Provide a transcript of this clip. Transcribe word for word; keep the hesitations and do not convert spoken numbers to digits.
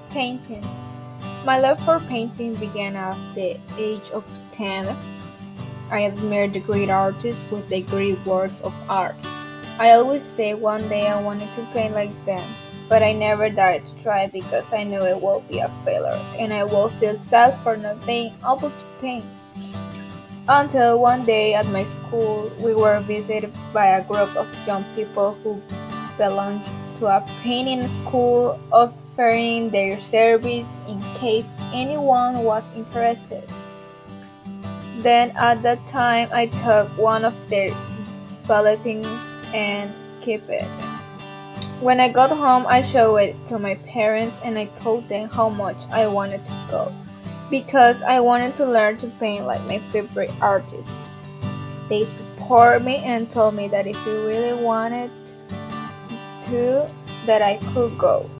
Painting. My love for painting began at the age of ten. I admired the great artists with their great works of art. I always say one day I wanted to paint like them, but I never dared to try because I knew it would be a failure and I would feel sad for not being able to paint. Until one day at my school, we were visited by a group of young people who belonged to a painting school offering their service in case anyone was interested. Then at that time I took one of their bulletins and kept it. When I got home I showed it to my parents and I told them how much I wanted to go because I wanted to learn to paint like my favorite artist. They support me and told me that if I really wanted to that I could go.